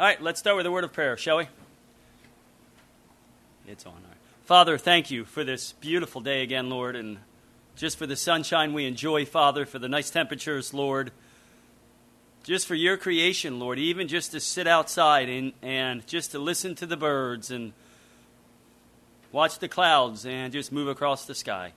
All right, let's start with a word of prayer, shall we? It's on. All right. Father, thank you for this beautiful day again, Lord, and just for the sunshine we enjoy, Father, for the nice temperatures, Lord. Just for your creation, Lord, even just to sit outside and just to listen to the birds and watch the clouds and just move across the sky.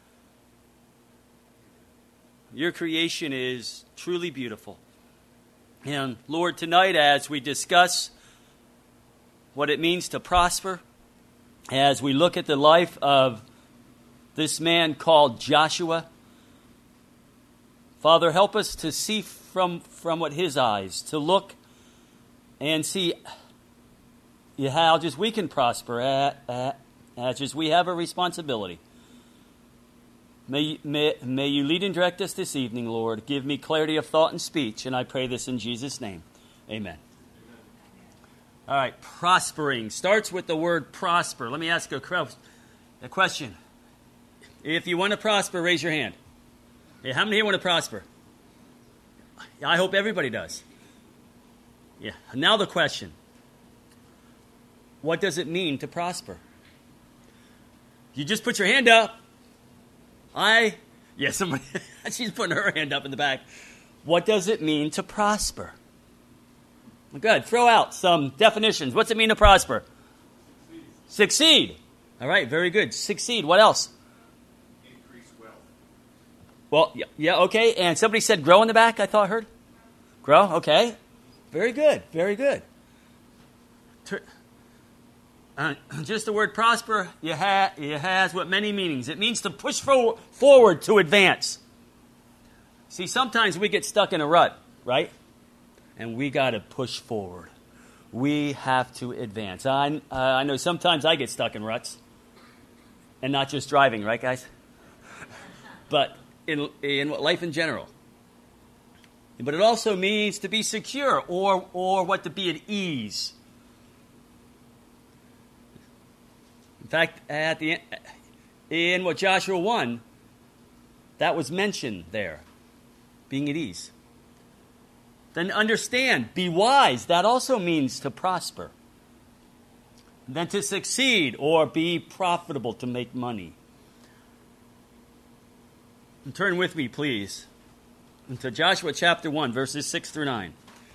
Your creation is truly beautiful. And Lord, tonight as we discuss what it means to prosper, as we look at the life of this man called Joshua, Father, help us to see from what his eyes, to look and see how just we can prosper, as just we have a responsibility. May you lead and direct us this evening, Lord. Give me clarity of thought and speech, and I pray this in Jesus' name. Amen. All right, prospering. Starts with the word prosper. Let me ask a question. If you want to prosper, raise your hand. Yeah, how many here want to prosper? I hope everybody does. Yeah. Now the question. What does it mean to prosper? You just put your hand up. Somebody, she's putting her hand up in the back. What does it mean to prosper? Good. Throw out some definitions. What's it mean to prosper? Succeed. All right, very good. Succeed. What else? Increase wealth. Well, yeah, okay. And somebody said grow in the back, I thought I heard. Grow, okay. Very good, very good. Just the word prosper, it has what many meanings. It means to push forward to advance. See, sometimes we get stuck in a rut, right? And we got to push forward. We have to advance. I know sometimes I get stuck in ruts. And not just driving, right, guys? But in life in general. But it also means to be secure or what to be at ease. In fact, in what Joshua 1, that was mentioned there, being at ease. Then understand, be wise, that also means to prosper. Then to succeed or be profitable, to make money. And turn with me, please, into Joshua chapter 1, verses 6 through 9.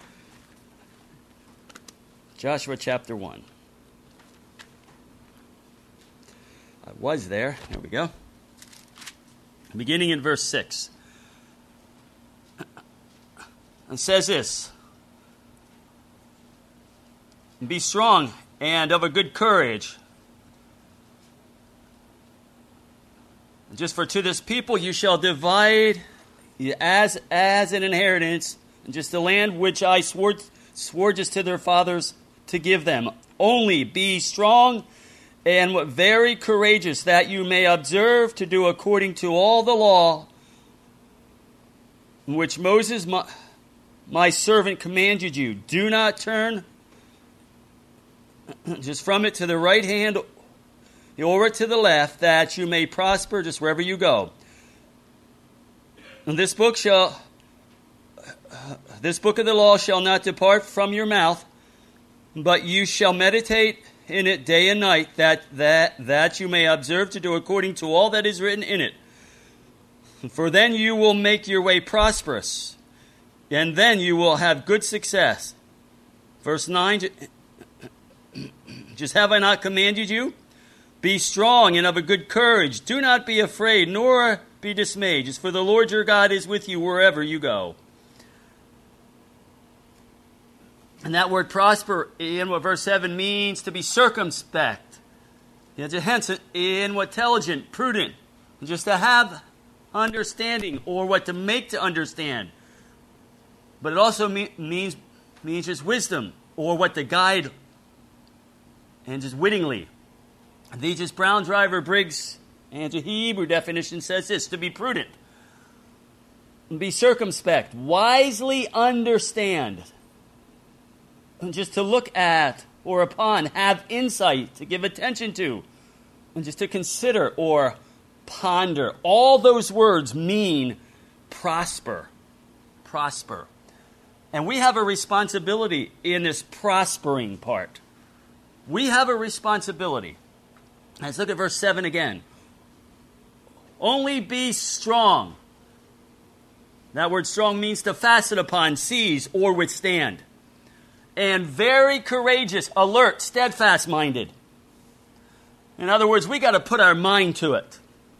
Joshua chapter 1. I was there. There we go. Beginning in verse 6. It says this. Be strong and of a good courage. Just for to this people you shall divide as an inheritance, and just the land which I swore just to their fathers to give them. Only be strong and very courageous, that you may observe to do according to all the law which Moses my servant commanded you. Do not turn just from it to the right hand or to the left, that you may prosper just wherever you go. And this book of the law shall not depart from your mouth, but you shall meditate in it day and night, that you may observe to do according to all that is written in it. For then you will make your way prosperous, and then you will have good success. Verse 9, just have I not commanded you? Be strong and of a good courage. Do not be afraid, nor be dismayed. Just for the Lord your God is with you wherever you go. And that word prosper in what verse 7 means to be circumspect. Hence, in what intelligent, prudent, just to have understanding or what to make to understand. But it also means just wisdom or what to guide and just wittingly. The just Brown Driver Briggs and the Hebrew definition says this, to be prudent. Be circumspect, wisely understand. And just to look at or upon, have insight, to give attention to, and just to consider or ponder. All those words mean prosper. Prosper. And we have a responsibility in this prospering part. We have a responsibility. Let's look at verse 7 again. Only be strong. That word strong means to fasten upon, seize, or withstand. And very courageous, alert, steadfast-minded. In other words, we got to put our mind to it.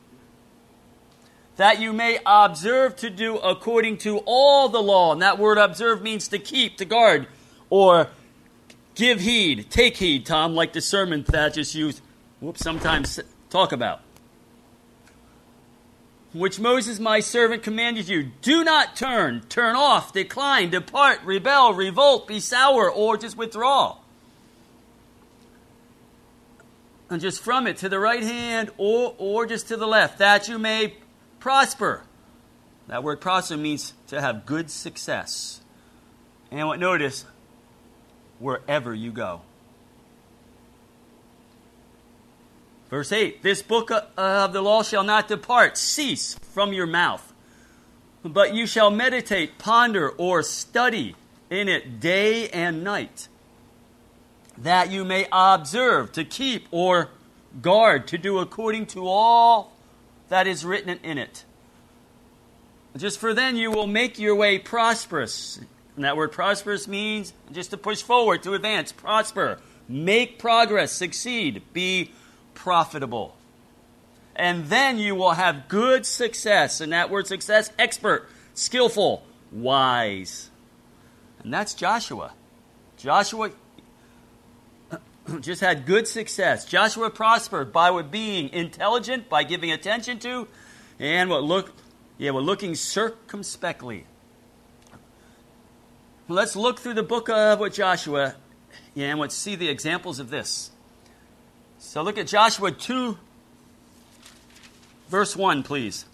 That you may observe to do according to all the law. And that word observe means to keep, to guard, or give heed, take heed, Tom, like the sermon Thaddeus used, sometimes talk about. Which Moses my servant commanded you. Do not turn off, decline, depart, rebel, revolt, be sour, or just withdraw. And just from it to the right hand or just to the left, that you may prosper. That word prosper means to have good success. And what notice, wherever you go. Verse 8, this book of the law shall not depart, cease from your mouth, but you shall meditate, ponder, or study in it day and night, that you may observe, to keep or guard, to do according to all that is written in it. Just for then you will make your way prosperous. And that word prosperous means just to push forward, to advance, prosper, make progress, succeed, be profitable. And then you will have good success. And that word success, expert, skillful, wise. And that's Joshua. Joshua just had good success. Joshua prospered by being intelligent, by giving attention to, and looking circumspectly. Let's look through the book of Joshua and let's see the examples of this. So look at Joshua 2, verse 1, please.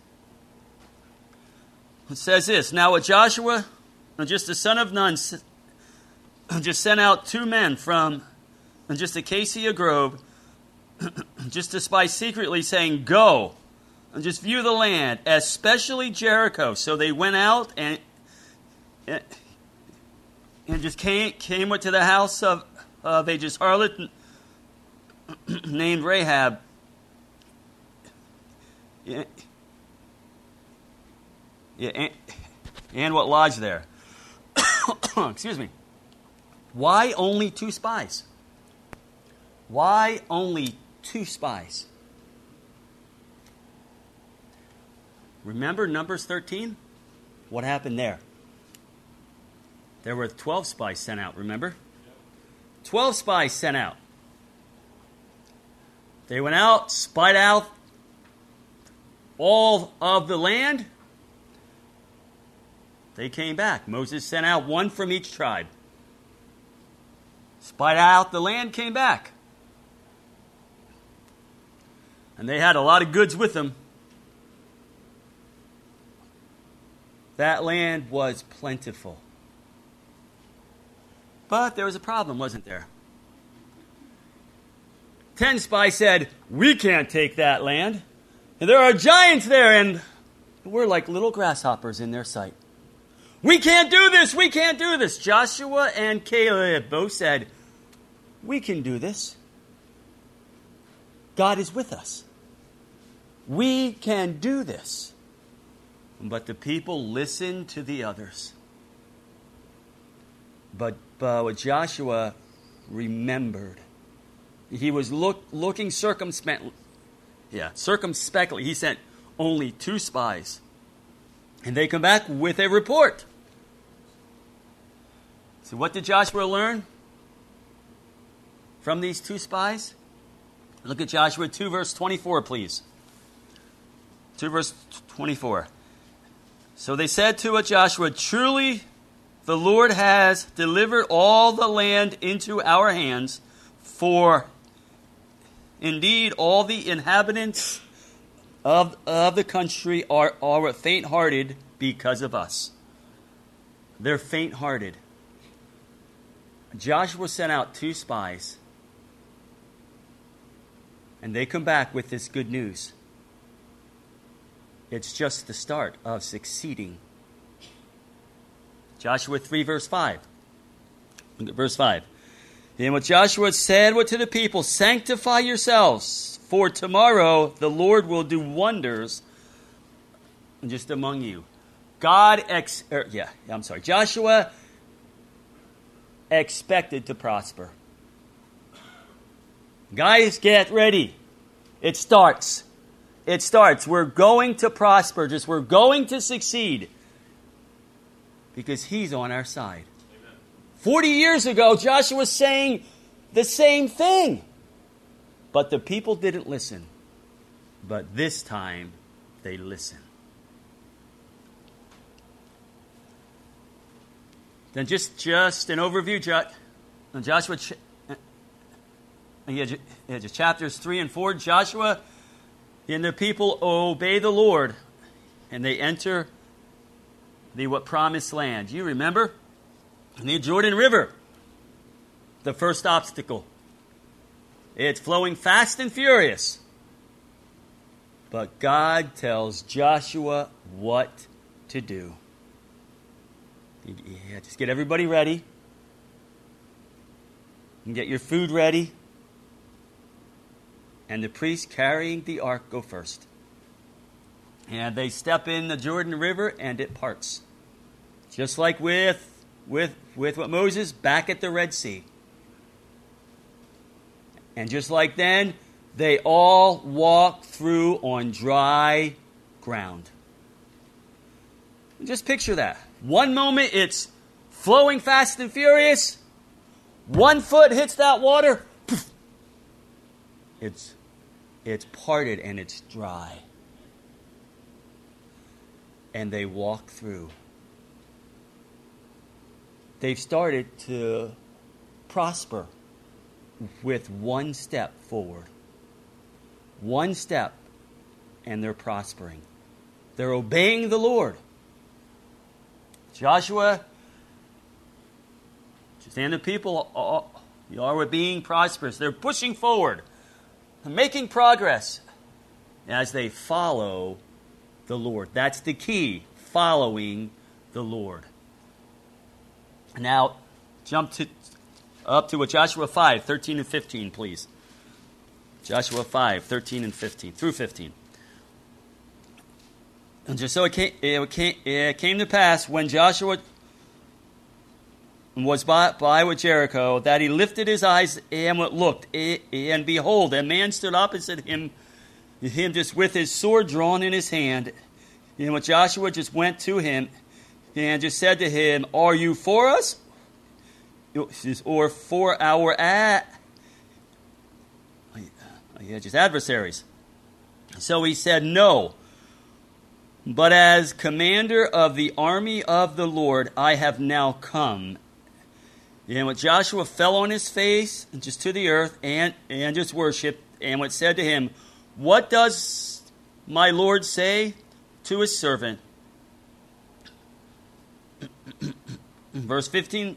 It says this, now Joshua, just the son of Nun, just sent out 2 men from just Acacia Grove, just to spy secretly, saying, go, and just view the land, especially Jericho. So they went out and just came to the house of a just harlot named Rahab. And what lodged there. Excuse me. Why only 2 spies? Why only 2 spies? Remember Numbers 13? What happened there? There were 12 spies sent out, remember? 12 spies sent out. They went out, spied out all of the land. They came back. Moses sent out 1 from each tribe. Spied out the land, came back. And they had a lot of goods with them. That land was plentiful. But there was a problem, wasn't there? 10 spies said, we can't take that land. And there are giants there, and we're like little grasshoppers in their sight. We can't do this, we can't do this. Joshua and Caleb both said, we can do this. God is with us. We can do this. But the people listened to the others. But Joshua remembered. He was looking circumspectly. He sent only 2 spies. And they come back with a report. So what did Joshua learn from these 2 spies? Look at Joshua 2, verse 24, please. 2 verse 24. So they said to Joshua, truly the Lord has delivered all the land into our hands, for indeed all the inhabitants of the country are faint-hearted because of us. They're faint-hearted. Joshua sent out 2 spies, and they come back with this good news. It's just the start of succeeding. Joshua 3, verse 5. Look at verse 5. And what Joshua said to the people, sanctify yourselves, for tomorrow the Lord will do wonders just among you. Joshua expected to prosper. Guys, get ready. It starts. It starts. We're going to prosper. We're going to succeed. Because he's on our side. Amen. 40 years ago, Joshua was saying the same thing. But the people didn't listen. But this time, they listened. Then just an overview, Joshua, just chapters 3 and 4, Joshua and the people obey the Lord, and they enter the promised land. You remember? The Jordan River, the first obstacle. It's flowing fast and furious. But God tells Joshua what to do. Just get everybody ready. And get your food ready. And the priests carrying the ark go first. And they step in the Jordan River and it parts. Just like with what Moses back at the Red Sea. And just like then, they all walk through on dry ground. Just picture that. One moment it's flowing fast and furious. One foot hits that water. Poof. It's parted and it's dry. And they walk through. They've started to prosper with one step forward. One step and they're prospering. They're obeying the Lord. Joshua, and the people are being prosperous. They're pushing forward, making progress as they follow the Lord. That's the key, following the Lord. Now, jump up to Joshua 5, 13 and 15, please. Joshua 5, 13 and 15, through 15. And just so it came to pass when Joshua was by with Jericho, that he lifted his eyes and looked, and behold, a man stood opposite him just with his sword drawn in his hand. And when Joshua just went to him and just said to him, are you for us? Or for our adversaries? So he said, no. But as commander of the army of the Lord, I have now come. And when Joshua fell on his face just to the earth and just worshipped, and what said to him, what does my Lord say to his servant? Verse 15.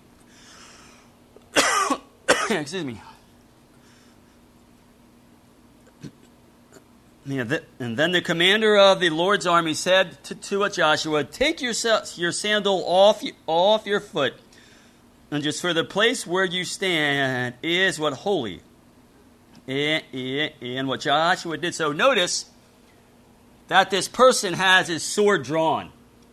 Excuse me. And then the commander of the Lord's army said to Joshua, take your sandal off your foot, and just for the place where you stand is what holy. And what Joshua did. So notice that this person has his sword drawn.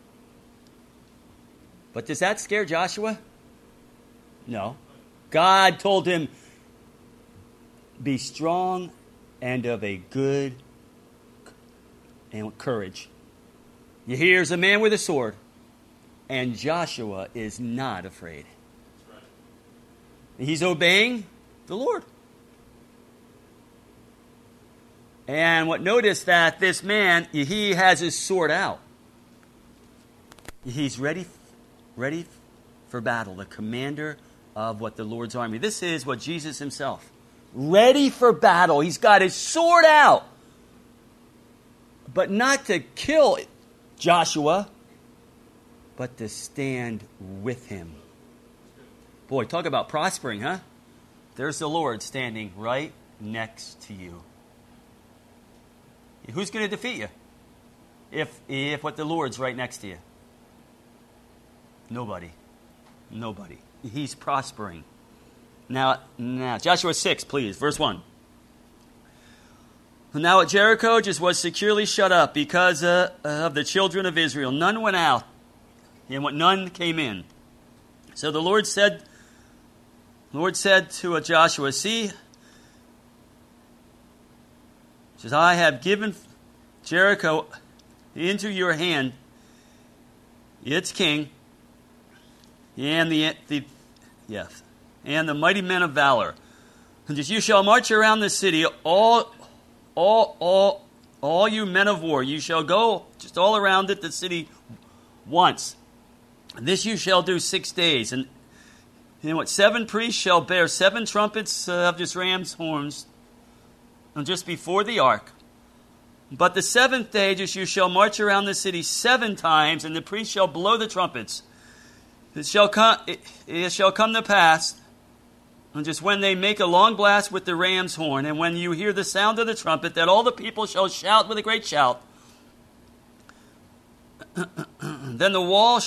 But does that scare Joshua? No. God told him, be strong and of a good and courage. Here's a man with a sword, and Joshua is not afraid. That's right. He's obeying the Lord. And notice that this man, he has his sword out. He's ready for battle, the commander of the Lord's army. This is what Jesus himself, ready for battle. He's got his sword out. But not to kill Joshua, but to stand with him. Boy, talk about prospering, huh? There's the Lord standing right next to you. Who's going to defeat you if the Lord's right next to you? Nobody. Nobody. He's prospering. Now, Joshua 6, please, verse 1. Now at Jericho just was securely shut up because of the children of Israel. None went out, and none came in. So the Lord said to Joshua, see, says, I have given Jericho into your hand, its king, and the mighty men of valor. And you shall march around the city, all you men of war. You shall go just all around it, the city, once. This you shall do 6 days. And 7 priests shall bear 7 trumpets of just ram's horns, and just before the ark. But the 7th day just you shall march around the city 7 times, and the priests shall blow the trumpets. It shall come to pass, and just when they make a long blast with the ram's horn, and when you hear the sound of the trumpet, that all the people shall shout with a great shout. Then the wall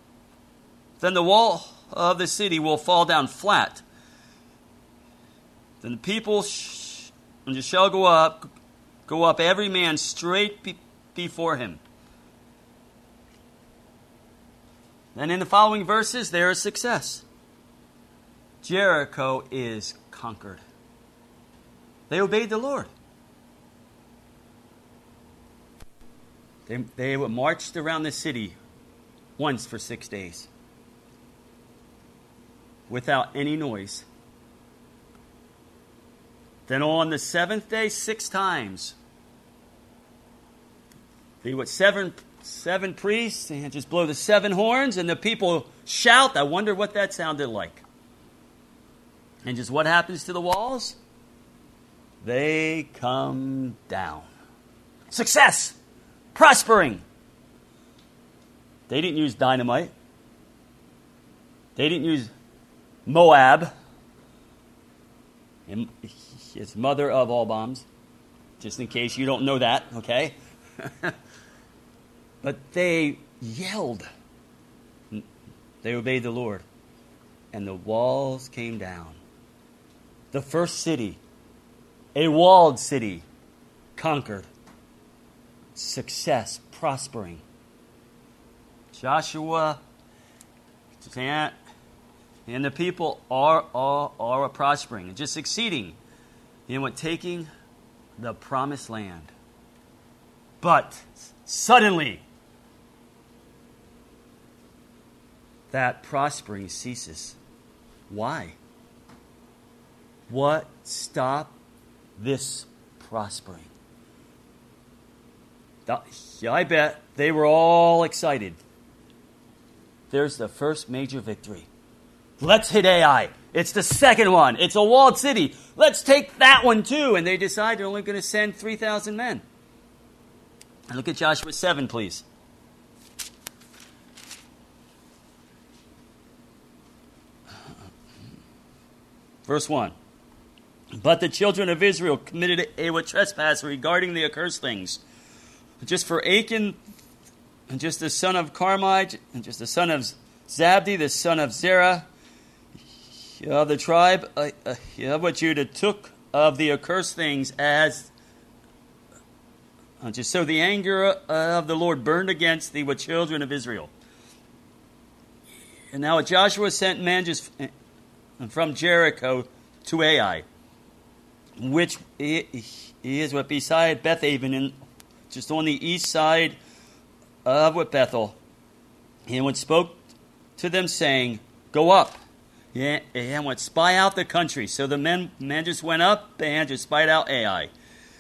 of the city will fall down flat. Then the people shall go up every man straight before him. Then in the following verses, there is success. Jericho is conquered. They obeyed the Lord. They marched around the city once for 6 days without any noise. Then on the 7th day, 6 times. They were seven priests, and just blow the 7 horns, and the people shout. I wonder what that sounded like. And just what happens to the walls? They come down. Success! Prospering! They didn't use dynamite. They didn't use Moab. It's mother of all bombs. Just in case you don't know that, okay? But they yelled. They obeyed the Lord. And the walls came down. The first city, a walled city, conquered. Success, prospering. Joshua and the people are prospering and just succeeding in taking the promised land. But suddenly, that prospering ceases. Why? What stopped this prospering? I bet they were all excited. There's the first major victory. Let's hit Ai. It's the second one. It's a walled city. Let's take that one too. And they decide they're only going to send 3,000 men. And look at Joshua 7, please. Verse 1. But the children of Israel committed a trespass regarding the accursed things. Just for Achan, and just the son of Carmi, and just the son of Zabdi, the son of Zerah, the tribe of Judah took of the accursed things as just so the anger of the Lord burned against the children of Israel. And now Joshua sent men just from Jericho to Ai, which is beside Bethaven, and just on the east side of Bethel. And spoke to them, saying, "Go up, and spy out the country." So the men just went up and just spied out Ai.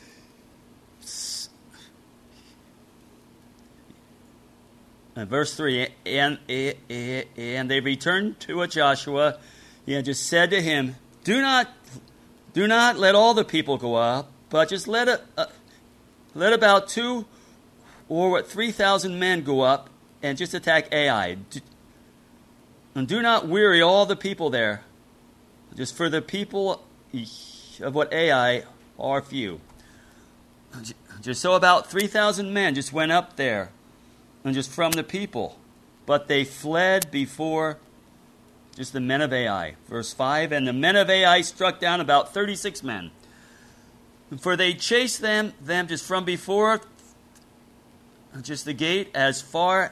Verse 3, and they returned to Joshua, and just said to him, Do not let all the people go up, but just let about 2,000 or 3,000 men go up and just attack Ai. And do not weary all the people there, just for the people of Ai are few. Just so about 3,000 men just went up there, and just from the people, but they fled before Just the men of Ai. Verse 5, and the men of Ai struck down about 36 men. For they chased them just from before, just the gate, as far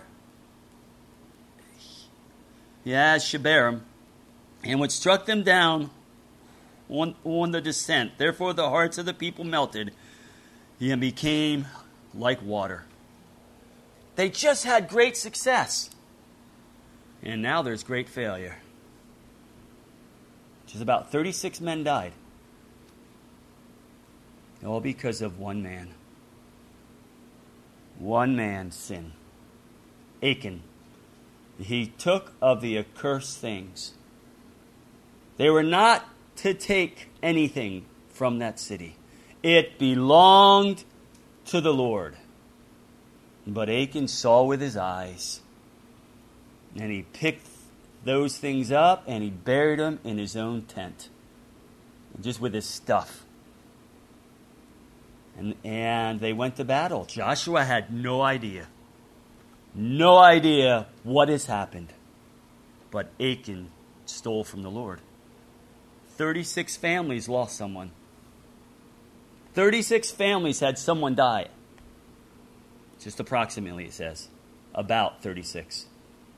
as Shebarim, and which struck them down on the descent. Therefore the hearts of the people melted, and became like water. They just had great success. And now there's great failure. Just about 36 men died. All because of one man. One man's sin. Achan. He took of the accursed things. They were not to take anything from that city. It belonged to the Lord. But Achan saw with his eyes. And he picked those things up and he buried them in his own tent. Just with his stuff. And they went to battle. Joshua had no idea. No idea what has happened. But Achan stole from the Lord. 36 families lost someone. 36 families had someone die. Just approximately, it says. About 36.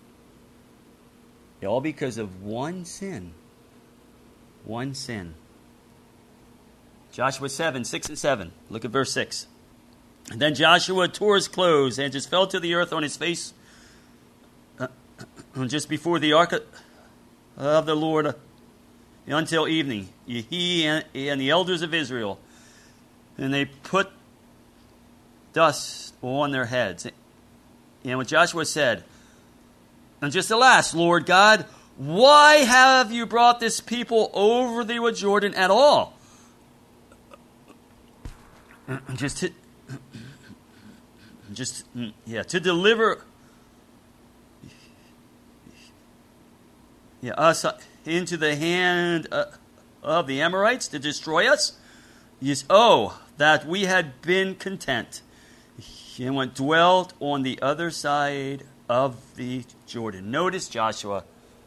All because of one sin. One sin. Joshua 7, 6 and 7. Look at verse 6. And then Joshua tore his clothes and just fell to the earth on his face just before the ark of the Lord until evening. He and the elders of Israel. And they put dust on their heads. And what Joshua said, and just alas, Lord God, why have you brought this people over the Jordan at all? To deliver us into the hand of the Amorites to destroy us? Yes, oh, that we had been content and went dwelt on the other side of the Jordan. Notice Joshua,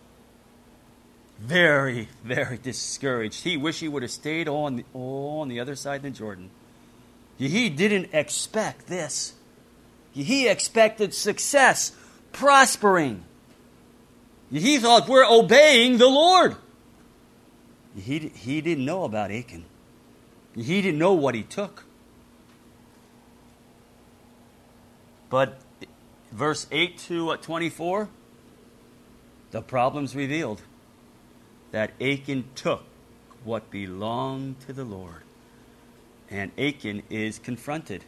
very, very discouraged. He wished he would have stayed on the other side of the Jordan. He didn't expect this. He expected success, prospering. He thought, we're obeying the Lord. He didn't know about Achan. He didn't know what he took. But verse 8 to 24, the problem's revealed. That Achan took what belonged to the Lord. And Achan is confronted.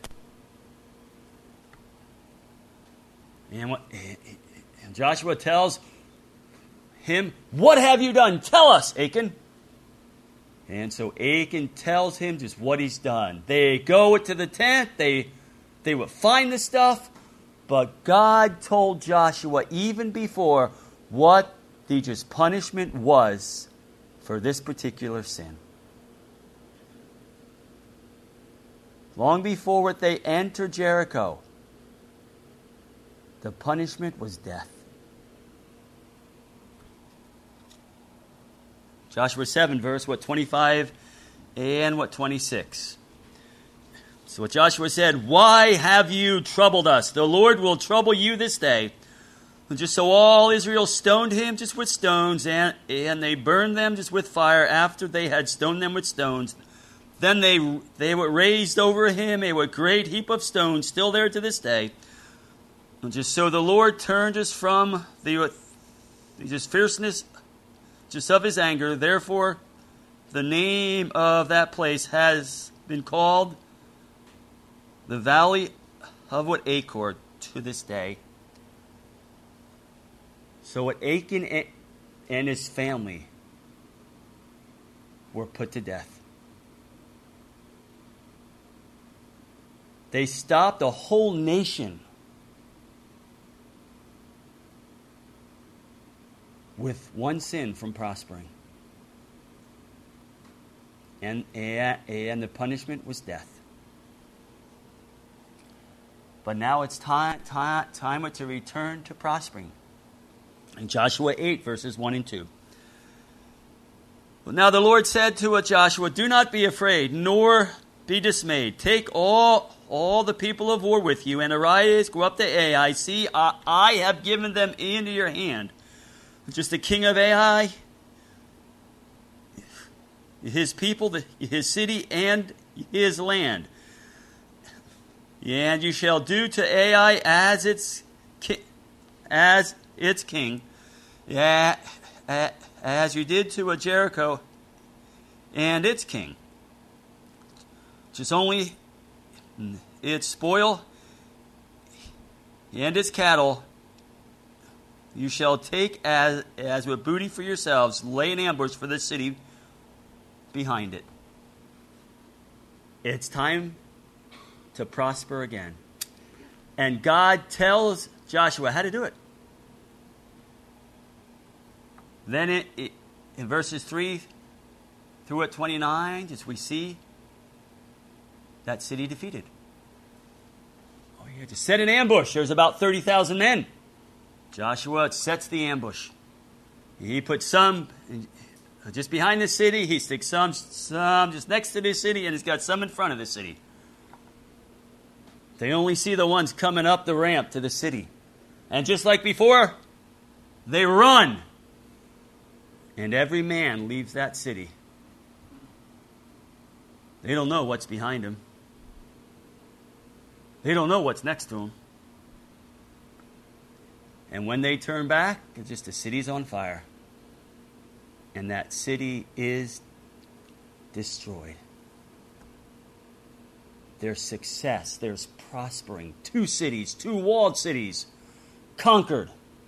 And Joshua tells him, what have you done? Tell us, Achan. And so Achan tells him just what he's done. They go to the tent. They would find the stuff. But God told Joshua even before what the just punishment was for this particular sin. Long before what they entered Jericho, the punishment was death. Joshua 7, verse 25 and 26. So what Joshua said, why have you troubled us? The Lord will trouble you this day. And just so all Israel stoned him just with stones, and they burned them just with fire after they had stoned them with stones. Then they were raised over him a great heap of stones, still there to this day. And just so the Lord turned us from the just fierceness just of his anger. Therefore, the name of that place has been called the Valley of Achor to this day. So what Achan and his family were put to death. They stopped a whole nation with one sin from prospering. And the punishment was death. But now it's time to return to prospering. In Joshua 8, verses 1 and 2. Now the Lord said to Joshua, do not be afraid, nor be dismayed. Take all the people of war with you, and arise, go up to Ai. See, I have given them into your hand. Just the king of Ai, his people, his city, and his land. And you shall do to Ai as its king, as you did to Jericho and its king. Just only its spoil and its cattle you shall take as with booty for yourselves. Lay an ambush for the city behind it. It's time to prosper again. And God tells Joshua how to do it. Then in verses 3 through 29, as we see that city defeated. Oh, you had to set an ambush. There's about 30,000 men. Joshua sets the ambush. He puts some just behind the city. He sticks some just next to the city, and he's got some in front of the city. They only see the ones coming up the ramp to the city. And just like before, they run. And every man leaves that city. They don't know what's behind him. They don't know what's next to him. And when they turn back, it's just the city's on fire. And that city is destroyed. There's success. There's prospering. 2 cities, 2 walled cities, conquered.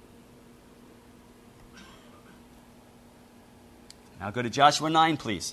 Now go to Joshua 9, please.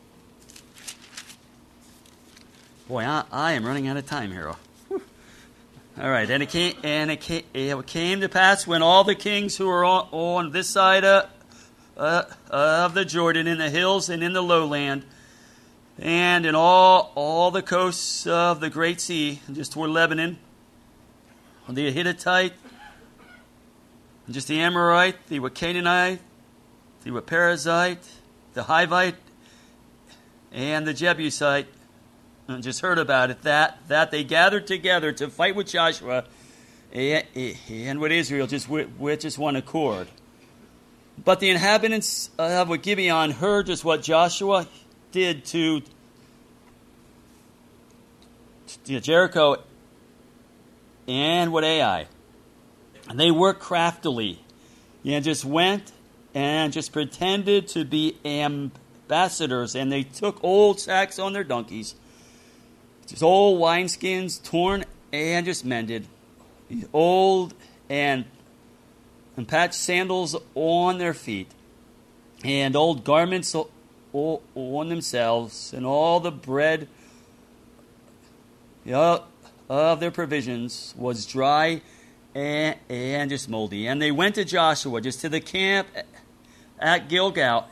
Boy, I am running out of time here. Whew. All right, and it came to pass when all the kings who were on this side of the Jordan, in the hills and in the lowland, and in all the coasts of the great sea, just toward Lebanon, the Hittite, and just the Amorite, the Canaanite, the Perizzite, the Hivite, and the Jebusite, and just heard about it, that they gathered together to fight with Joshua and with Israel, just with just one accord. But the inhabitants of Gibeon heard just what Joshua did to Jericho and with Ai. And they worked craftily and just went and just pretended to be ambassadors. And they took old sacks on their donkeys, just old wineskins torn and just mended, old and patched sandals on their feet, and old garments on themselves, and all the bread of their provisions was dry and just moldy. And they went to Joshua, just to the camp at Gilgal,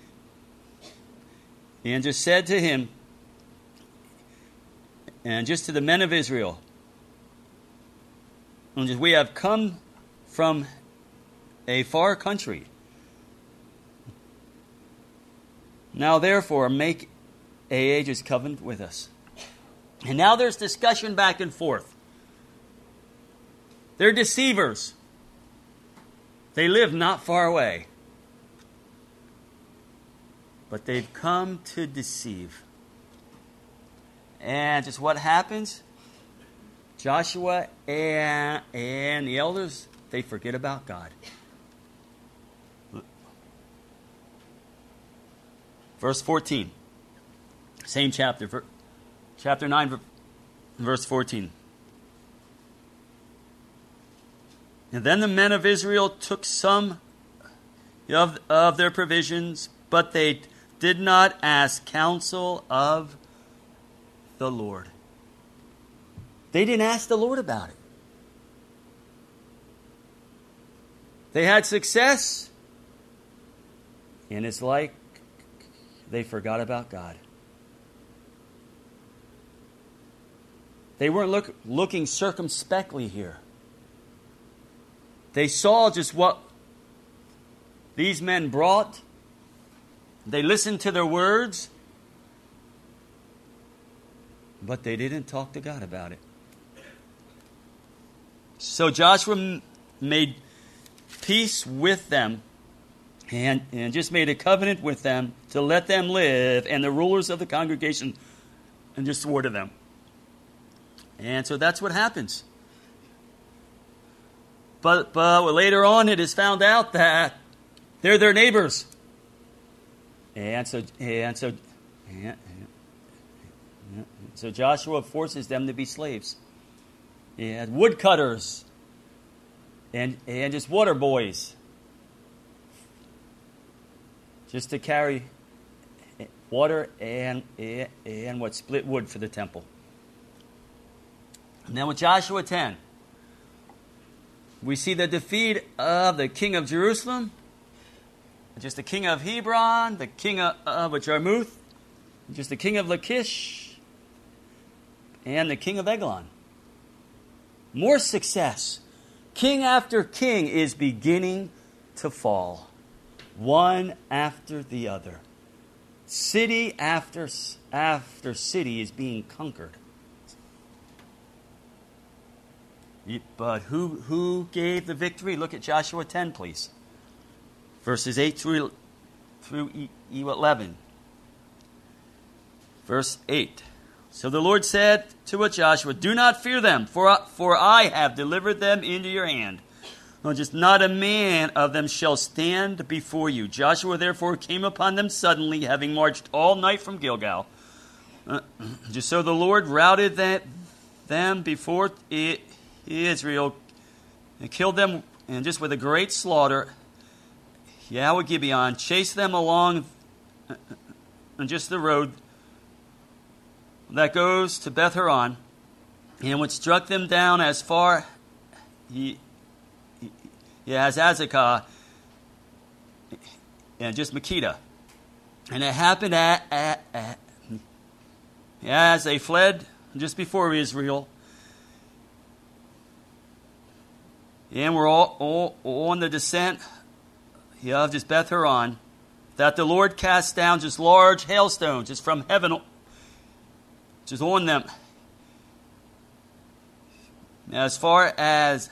and just said to him, and just to the men of Israel, and just, we have come from a far country. Now therefore make a aegis covenant with us. And now there's discussion back and forth. They're deceivers. They live not far away. But they've come to deceive. And just what happens? Joshua and the elders, they forget about God. Verse 14. Same chapter. Chapter 9, verse 14. And then the men of Israel took some of their provisions, but they did not ask counsel of the Lord. They didn't ask the Lord about it. They had success, and it's like they forgot about God. They weren't looking circumspectly here. They saw just what these men brought, They listened to their words, but they didn't talk to God about it. So Joshua made peace with them and just made a covenant with them to let them live, and the rulers of the congregation and just swore to them. And so that's what happens. But later on it is found out that they're their neighbors. And so Joshua forces them to be slaves. And woodcutters and just water boys. Just to carry water and what split wood for the temple. And then with Joshua 10, we see the defeat of the king of Jerusalem, just the king of Hebron, the king of Jarmuth, just the king of Lachish, and the king of Eglon. More success. King after king is beginning to fall, one after the other. City after city is being conquered. But who gave the victory? Look at Joshua 10, please. Verses 8 through 11. Verse 8. So the Lord said to Joshua, "Do not fear them, for I have delivered them into your hand. No, just not a man of them shall stand before you." Joshua therefore came upon them suddenly, having marched all night from Gilgal. Just so the Lord routed them before Israel and killed them, and just with a great slaughter. Yahweh Gibeon chased them along just the road that goes to Beth Horon, and which struck them down as far as Azekah and just Makkedah. And it happened as they fled just before Israel, and we're all on the descent of just Beth Horon, that the Lord cast down just large hailstones just from heaven, just on them, as far as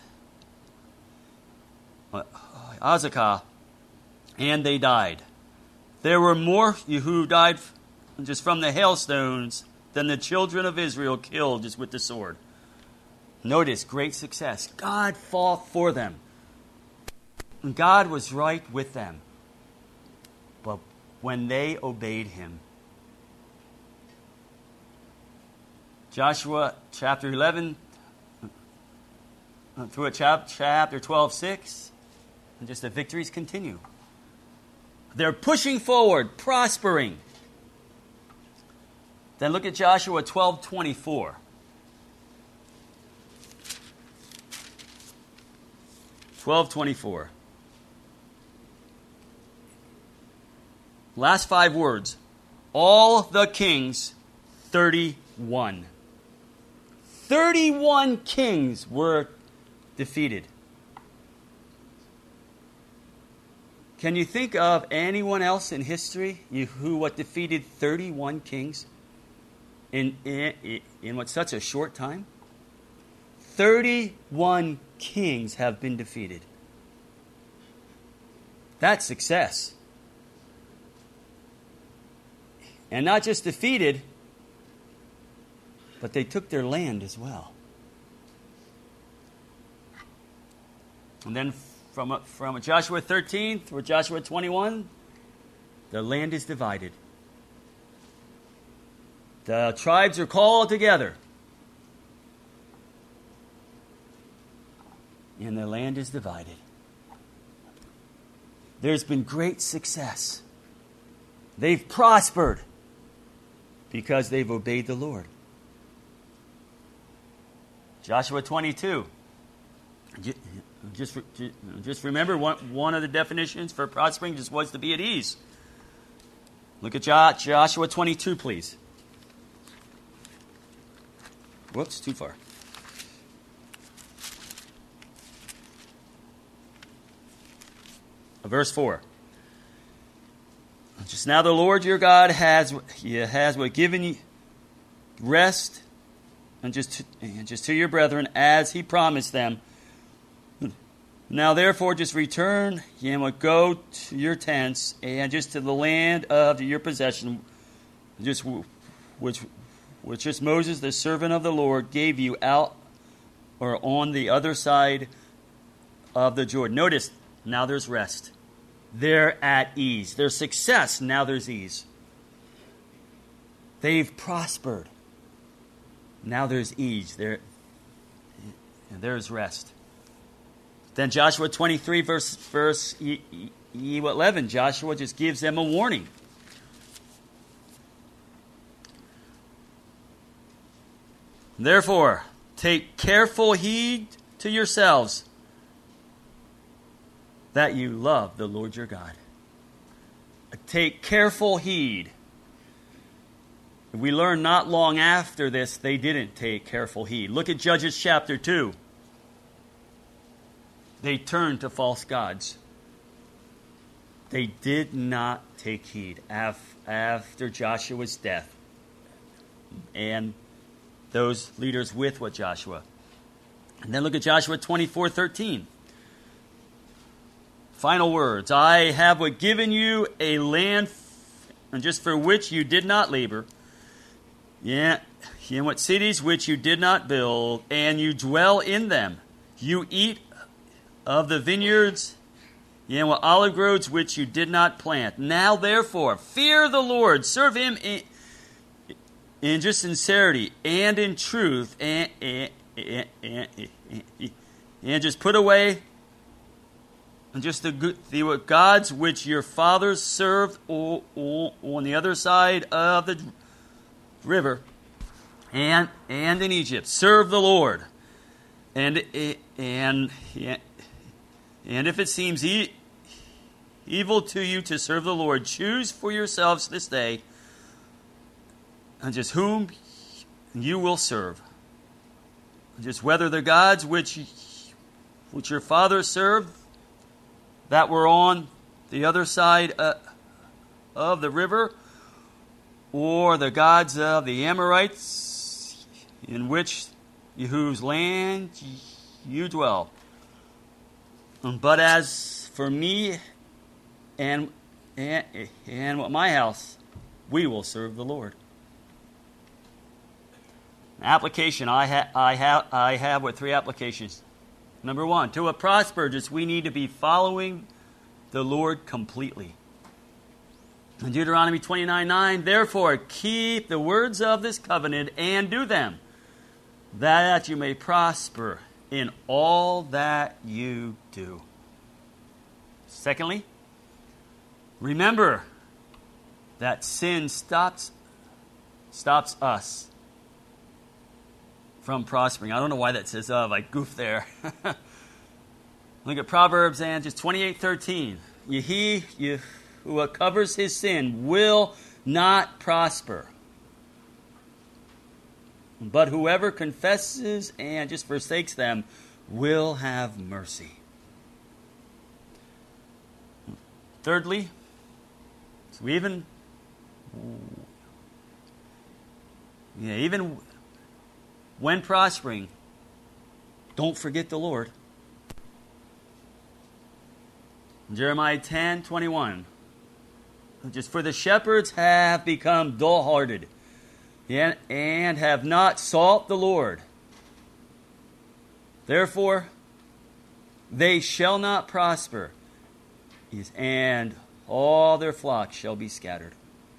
Azekah, and they died. There were more who died just from the hailstones than the children of Israel killed just with the sword. Notice, great success. God fought for them. And God was right with them. But when they obeyed him. Joshua chapter 11 through chapter 12:6, and just the victories continue. They're pushing forward, prospering. Then look at Joshua 12:24. 12:24. Last 5 words. All the kings, 31. 31 kings were defeated. Can you think of anyone else in history who defeated 31 kings in what, such a short time? 31 kings have been defeated. That's success. And not just defeated, but they took their land as well. And then from Joshua 13 through Joshua 21, the land is divided. The tribes are called together. And the land is divided. There's been great success. They've prospered because they've obeyed the Lord. Joshua 22. Just remember, one of the definitions for prospering just was to be at ease. Look at Joshua 22, please. Whoops, too far. Verse 4. Just now the Lord your God has given you rest, and just to your brethren, as he promised them. Now therefore just return, and go to your tents, and just to the land of your possession, just which just Moses, the servant of the Lord, gave you out or on the other side of the Jordan. Notice, now there's rest. They're at ease. There's success, now there's ease. They've prospered. Now there's ease. There's rest. Then Joshua 23, verse 11, Joshua just gives them a warning. Therefore, take careful heed to yourselves that you love the Lord your God. Take careful heed. We learn not long after this, they didn't take careful heed. Look at Judges chapter 2. They turned to false gods. They did not take heed after Joshua's death and those leaders with Joshua. And then look at Joshua 24:13. Final words. I have given you a land and just for which you did not labor. Yeah, in what cities which you did not build, and you dwell in them. You eat of the vineyards, and what olive groves which you did not plant. Now therefore, fear the Lord, serve him in just sincerity and in truth, and just put away just the gods which your fathers served on the other side of the river and in Egypt. Serve the Lord. And if it seems evil to you to serve the Lord, choose for yourselves this day and just whom you will serve. Just whether the gods which your fathers served that were on the other side of the river, or the gods of the Amorites in whose land you dwell. But as for me and my house, we will serve the Lord. Application. I have with three applications. Number one, to prosper, we need to be following the Lord completely. In Deuteronomy 29:9, therefore keep the words of this covenant and do them, that you may prosper in all that you do. Secondly, remember that sin stops us from prospering. I don't know why that says of. I goofed there. Look at Proverbs and just 28:13. He who covers his sin will not prosper. But whoever confesses and just forsakes them will have mercy. Thirdly, so even when prospering, don't forget the Lord. Jeremiah 10:21. Just for the shepherds have become dull-hearted and have not sought the Lord. Therefore, they shall not prosper, and all their flocks shall be scattered.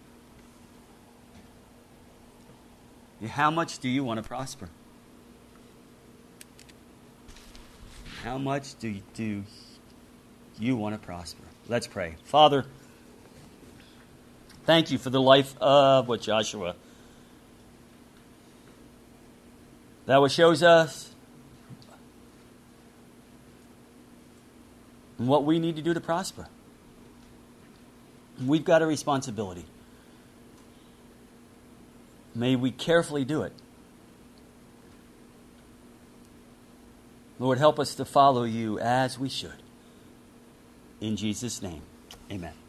How much do you want to prosper? How much do you want to prosper? Let's pray. Father, thank you for the life of Joshua. That shows us what we need to do to prosper. We've got a responsibility. May we carefully do it. Lord, help us to follow you as we should. In Jesus' name, amen.